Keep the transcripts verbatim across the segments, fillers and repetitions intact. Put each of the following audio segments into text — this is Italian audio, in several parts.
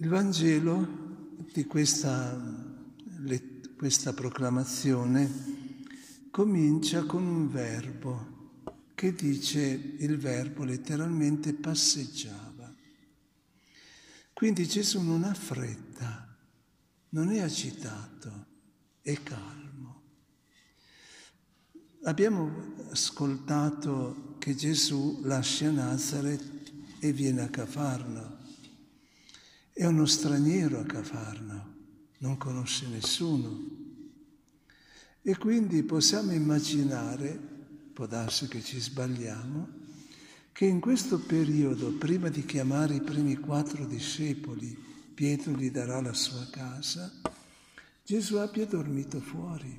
Il Vangelo di questa, questa proclamazione comincia con un verbo che dice, il verbo letteralmente passeggiava. Quindi Gesù non ha fretta, non è agitato, è calmo. Abbiamo ascoltato che Gesù lascia Nazareth e viene a Cafarno. È uno straniero a Cafarno, non conosce nessuno. E quindi possiamo immaginare, può darsi che ci sbagliamo, che in questo periodo, prima di chiamare i primi quattro discepoli, Pietro gli darà la sua casa, Gesù abbia dormito fuori,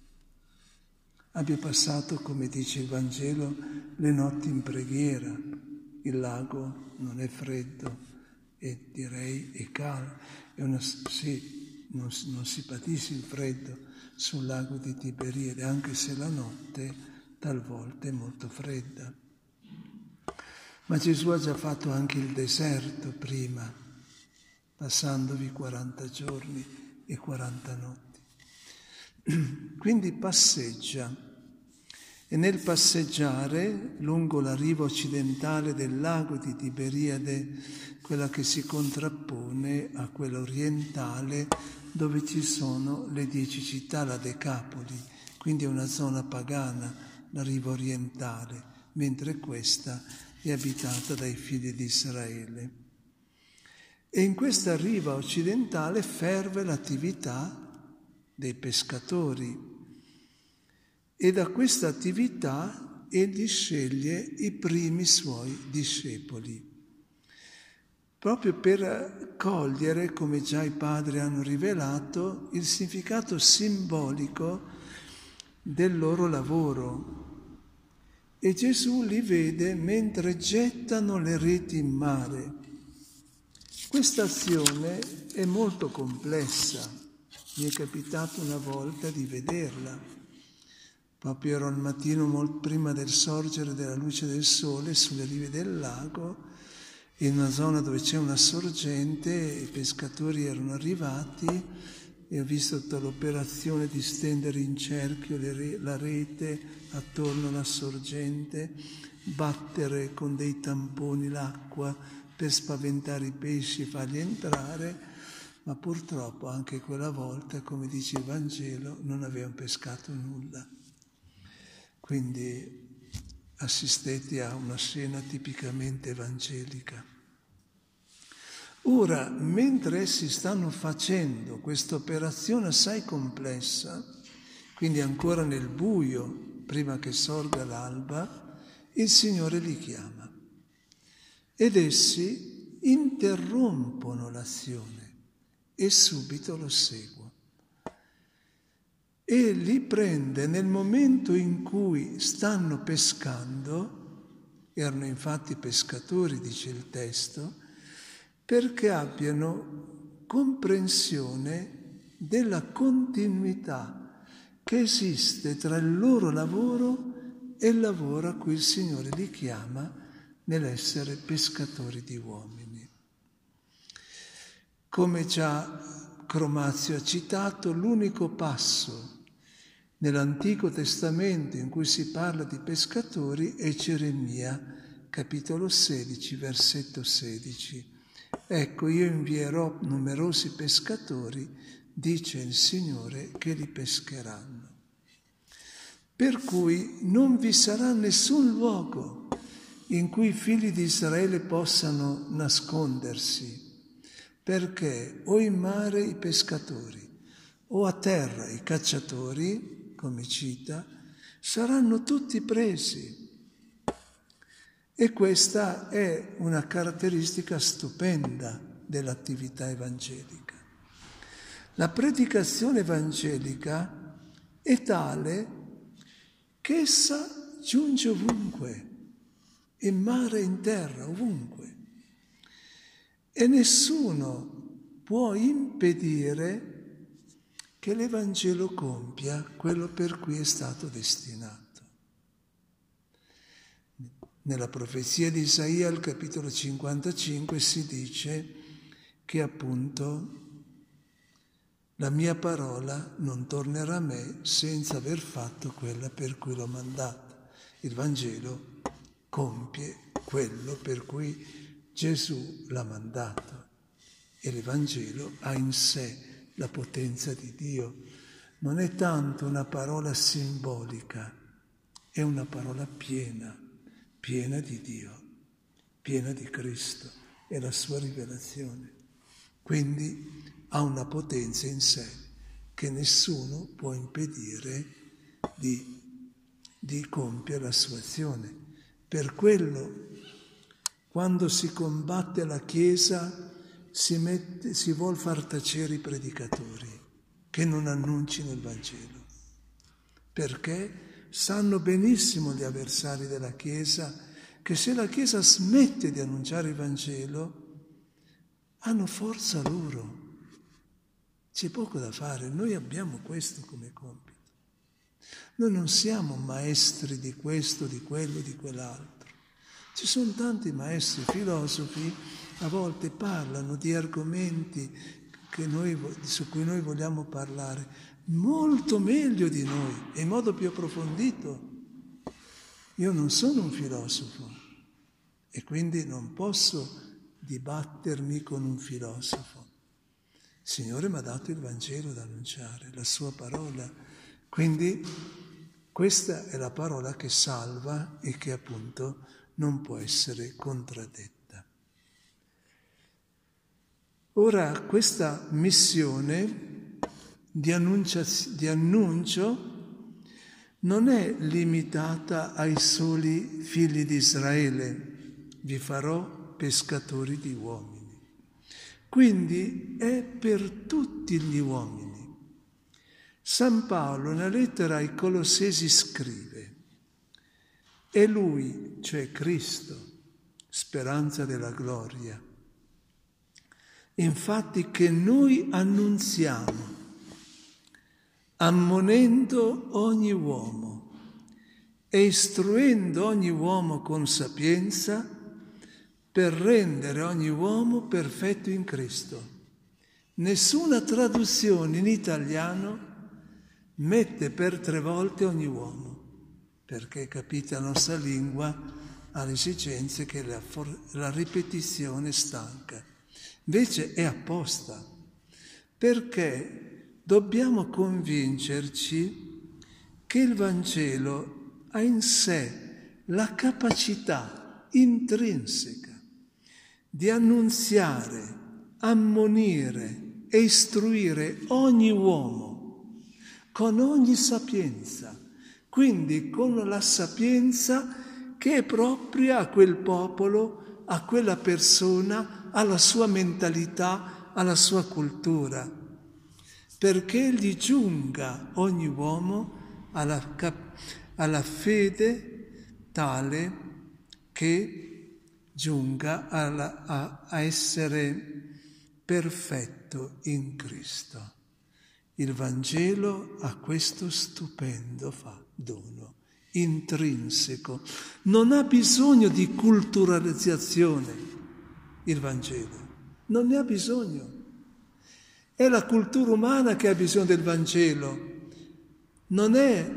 abbia passato, come dice il Vangelo, le notti in preghiera. Il lago non è freddo, e direi è caldo, è una, sì, non, non si patisce il freddo sul lago di Tiberiade, anche se la notte talvolta è molto fredda. Ma Gesù ha già fatto anche il deserto prima, passandovi quaranta giorni e quaranta notti. Quindi passeggia. E nel passeggiare lungo la riva occidentale del lago di Tiberiade, quella che si contrappone a quella orientale dove ci sono le dieci città, la Decapoli, quindi è una zona pagana, la riva orientale, mentre questa è abitata dai figli di Israele. E in questa riva occidentale ferve l'attività dei pescatori. E da questa attività egli sceglie i primi suoi discepoli, proprio per cogliere, come già i padri hanno rivelato, il significato simbolico del loro lavoro. E Gesù li vede mentre gettano le reti in mare. Questa azione è molto complessa, mi è capitato una volta di vederla. Proprio ero al mattino, molto prima del sorgere della luce del sole, sulle rive del lago, in una zona dove c'è una sorgente, i pescatori erano arrivati e ho visto tutta l'operazione di stendere in cerchio re, la rete attorno alla sorgente, battere con dei tamponi l'acqua per spaventare i pesci e farli entrare, ma purtroppo anche quella volta, come dice il Vangelo, non avevano pescato nulla. Quindi assistete a una scena tipicamente evangelica. Ora, mentre essi stanno facendo questa operazione assai complessa, quindi ancora nel buio, prima che sorga l'alba, il Signore li chiama. Ed essi interrompono l'azione e subito lo seguono. E li prende nel momento in cui stanno pescando, erano infatti pescatori, dice il testo, perché abbiano comprensione della continuità che esiste tra il loro lavoro e il lavoro a cui il Signore li chiama nell'essere pescatori di uomini. Come già Cromazio ha citato, l'unico passo nell'Antico Testamento in cui si parla di pescatori è Geremia, capitolo sedici, versetto sedici. Ecco, io invierò numerosi pescatori, dice il Signore, che li pescheranno. Per cui non vi sarà nessun luogo in cui i figli di Israele possano nascondersi, perché o in mare i pescatori o a terra i cacciatori, come cita, saranno tutti presi. E questa è una caratteristica stupenda dell'attività evangelica. La predicazione evangelica è tale che essa giunge ovunque, in mare e in terra, ovunque. E nessuno può impedire che l'Evangelo compia quello per cui è stato destinato. Nella profezia di Isaia, al capitolo cinquantacinque, si dice: che appunto la mia parola non tornerà a me senza aver fatto quella per cui l'ho mandata. Il Vangelo compie quello per cui Gesù l'ha mandato e l'Evangelo ha in sé la potenza di Dio. Non è tanto una parola simbolica, è una parola piena, piena di Dio, piena di Cristo e la sua rivelazione. Quindi ha una potenza in sé che nessuno può impedire di, di compiere la sua azione. Per quello, quando si combatte la Chiesa, si, mette, si vuol far tacere i predicatori che non annuncino il Vangelo, perché sanno benissimo gli avversari della Chiesa che se la Chiesa smette di annunciare il Vangelo, hanno forza loro. C'è poco da fare, noi abbiamo questo come compito. Noi non siamo maestri di questo, di quello, di quell'altro. Ci sono tanti maestri filosofi, a volte parlano di argomenti che noi, su cui noi vogliamo parlare molto meglio di noi e in modo più approfondito. Io non sono un filosofo e quindi non posso dibattermi con un filosofo. Il Signore mi ha dato il Vangelo da annunciare, la sua parola. Quindi questa è la parola che salva e che appunto non può essere contraddetta. Ora questa missione di, annuncia, di annuncio non è limitata ai soli figli di Israele. Vi farò pescatori di uomini. Quindi è per tutti gli uomini. San Paolo nella lettera ai Colossesi scrive: è Lui, cioè Cristo, speranza della gloria. Infatti che noi annunziamo, ammonendo ogni uomo e istruendo ogni uomo con sapienza, per rendere ogni uomo perfetto in Cristo. Nessuna traduzione in italiano mette per tre volte ogni uomo, perché capite la nostra lingua ha le esigenze che la, for- la ripetizione stanca. Invece è apposta, perché dobbiamo convincerci che il Vangelo ha in sé la capacità intrinseca di annunziare, ammonire e istruire ogni uomo con ogni sapienza, quindi con la sapienza che è propria a quel popolo, a quella persona, alla sua mentalità, alla sua cultura, perché gli giunga ogni uomo alla, cap- alla fede tale che giunga alla, a, a essere perfetto in Cristo. Il Vangelo ha questo stupendo fa, dono, intrinseco. Non ha bisogno di culturalizzazione, il Vangelo. Non ne ha bisogno. È la cultura umana che ha bisogno del Vangelo. Non è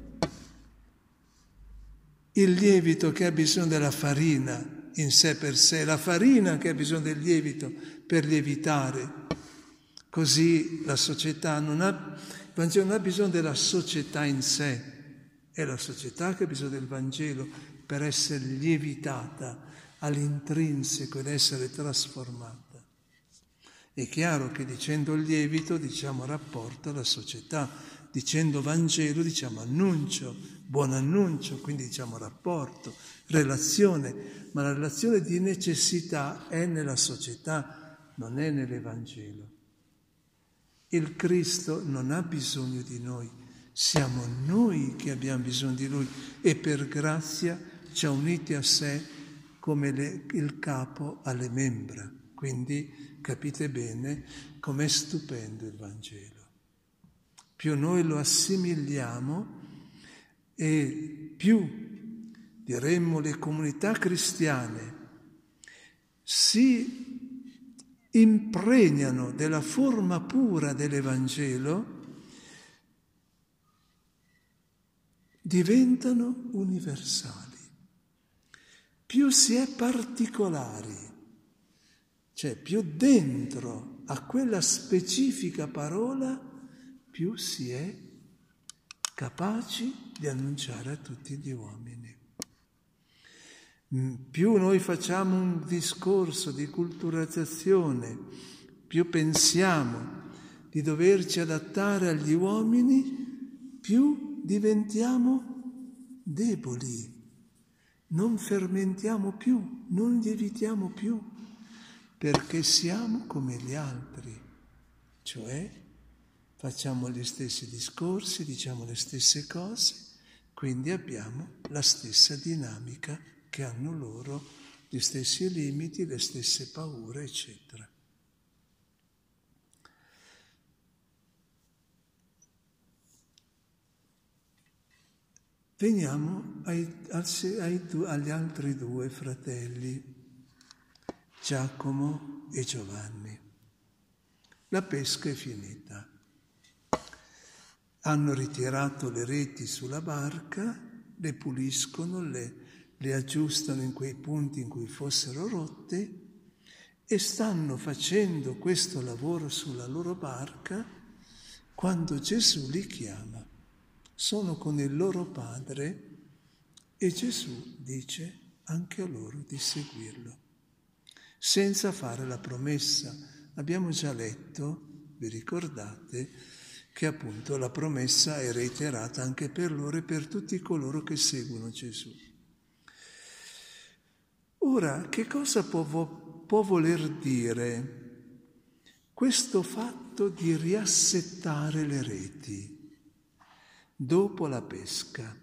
il lievito che ha bisogno della farina in sé per sé, la farina che ha bisogno del lievito per lievitare. Così la società non ha, il Vangelo non ha bisogno della società in sé, è la società che ha bisogno del Vangelo per essere lievitata all'intrinseco ed essere trasformata. È chiaro che dicendo lievito diciamo rapporto alla società, dicendo Vangelo diciamo annuncio, buon annuncio, quindi diciamo rapporto, relazione, ma la relazione di necessità è nella società, non è nell'Evangelo. Il Cristo non ha bisogno di noi, siamo noi che abbiamo bisogno di Lui e per grazia ci ha uniti a sé come le, il capo alle membra. Quindi capite bene com'è stupendo il Vangelo. Più noi lo assimiliamo e più, diremmo, le comunità cristiane si impregnano della forma pura dell'Evangelo, diventano universali. Più si è particolari, cioè più dentro a quella specifica parola, più si è capaci di annunciare a tutti gli uomini. Più noi facciamo un discorso di culturalizzazione, più pensiamo di doverci adattare agli uomini, più diventiamo deboli, non fermentiamo più, non lievitiamo più, perché siamo come gli altri, cioè facciamo gli stessi discorsi, diciamo le stesse cose, quindi abbiamo la stessa dinamica che hanno loro, gli stessi limiti, le stesse paure, eccetera. Veniamo ai, ai, agli altri due fratelli, Giacomo e Giovanni. La pesca è finita. Hanno ritirato le reti sulla barca, le puliscono, le, le aggiustano in quei punti in cui fossero rotte e stanno facendo questo lavoro sulla loro barca quando Gesù li chiama. Sono con il loro padre e Gesù dice anche a loro di seguirlo, senza fare la promessa. Abbiamo già letto, vi ricordate, che appunto la promessa è reiterata anche per loro e per tutti coloro che seguono Gesù. Ora, che cosa può, può voler dire questo fatto di riassettare le reti dopo la pesca?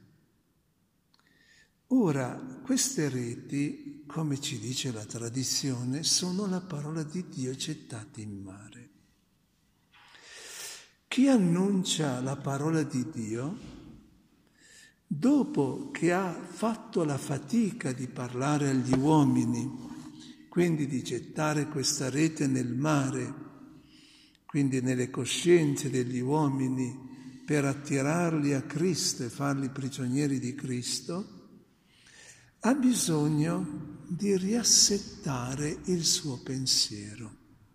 Ora, queste reti, come ci dice la tradizione, sono la parola di Dio gettate in mare. Chi annuncia la parola di Dio, dopo che ha fatto la fatica di parlare agli uomini, quindi di gettare questa rete nel mare, quindi nelle coscienze degli uomini, per attirarli a Cristo e farli prigionieri di Cristo, ha bisogno di riassettare il suo pensiero.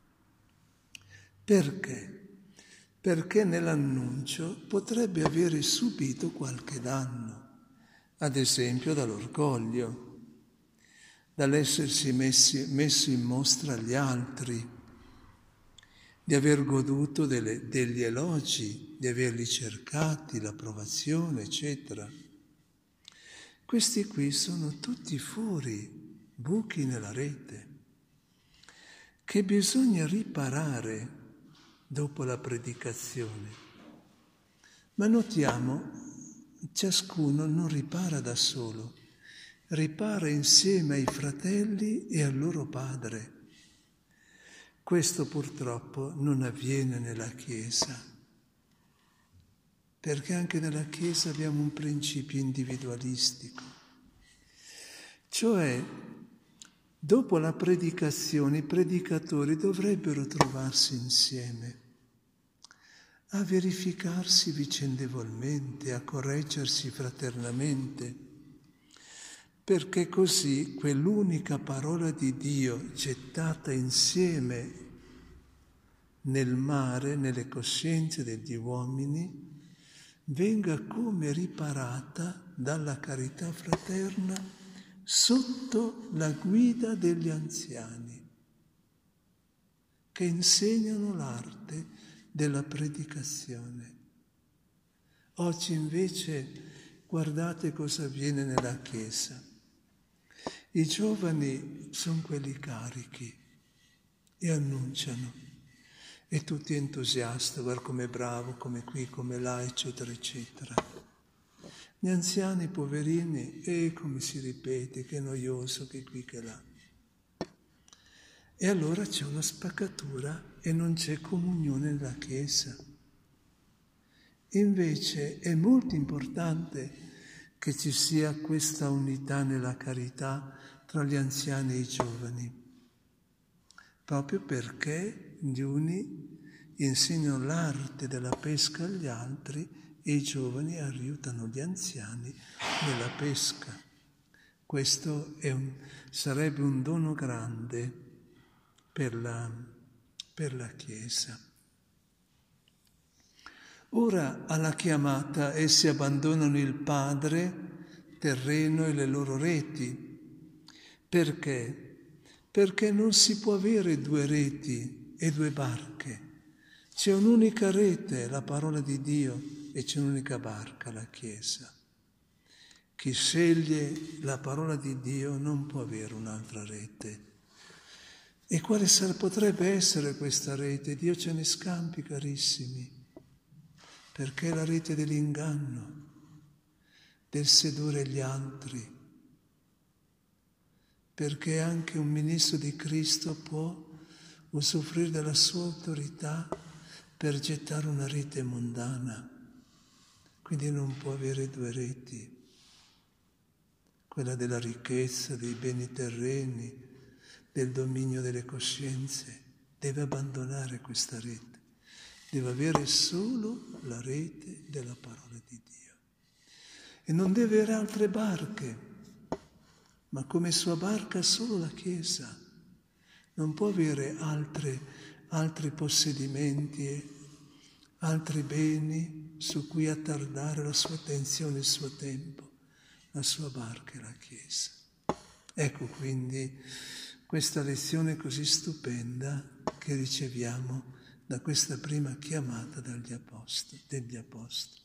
Perché? Perché nell'annuncio potrebbe avere subito qualche danno, ad esempio dall'orgoglio, dall'essersi messi, messo in mostra agli altri, di aver goduto delle, degli elogi, di averli cercati, l'approvazione, eccetera. Questi qui sono tutti fori, buchi nella rete, che bisogna riparare dopo la predicazione. Ma notiamo, ciascuno non ripara da solo, ripara insieme ai fratelli e al loro padre. Questo purtroppo non avviene nella Chiesa, perché anche nella Chiesa abbiamo un principio individualistico. Cioè, dopo la predicazione, i predicatori dovrebbero trovarsi insieme, a verificarsi vicendevolmente, a correggersi fraternamente, perché così quell'unica parola di Dio gettata insieme nel mare, nelle coscienze degli uomini, venga come riparata dalla carità fraterna sotto la guida degli anziani, che insegnano l'arte della predicazione. Oggi invece guardate cosa avviene nella Chiesa. I giovani sono quelli carichi e annunciano, e tutti entusiasti, guarda com'è bravo, come qui, come là, eccetera, eccetera. Gli anziani, poverini, e come si ripete, che noioso, che qui, che là. E allora c'è una spaccatura e non c'è comunione nella Chiesa. Invece è molto importante che ci sia questa unità nella carità tra gli anziani e i giovani, proprio perché gli uni insegnano l'arte della pesca agli altri e i giovani aiutano gli anziani nella pesca. Questo è un, sarebbe un dono grande per la, per la Chiesa. Ora alla chiamata essi abbandonano il padre terreno e le loro reti. Perché? Perché non si può avere due reti e due barche. C'è un'unica rete, la parola di Dio, e c'è un'unica barca, la Chiesa. Chi sceglie la parola di Dio non può avere un'altra rete. E quale potrebbe essere questa rete? Dio ce ne scampi, carissimi. Perché è la rete dell'inganno, del sedurre gli altri, perché anche un ministro di Cristo può usufruire della sua autorità per gettare una rete mondana, quindi non può avere due reti, quella della ricchezza, dei beni terreni, del dominio delle coscienze, deve abbandonare questa rete. Deve avere solo la rete della parola di Dio. E non deve avere altre barche, ma come sua barca solo la Chiesa. Non può avere altre, altri possedimenti, altri beni su cui attardare la sua attenzione, il suo tempo. La sua barca è la Chiesa. Ecco quindi questa lezione così stupenda che riceviamo da questa prima chiamata dagli apostoli, degli apostoli.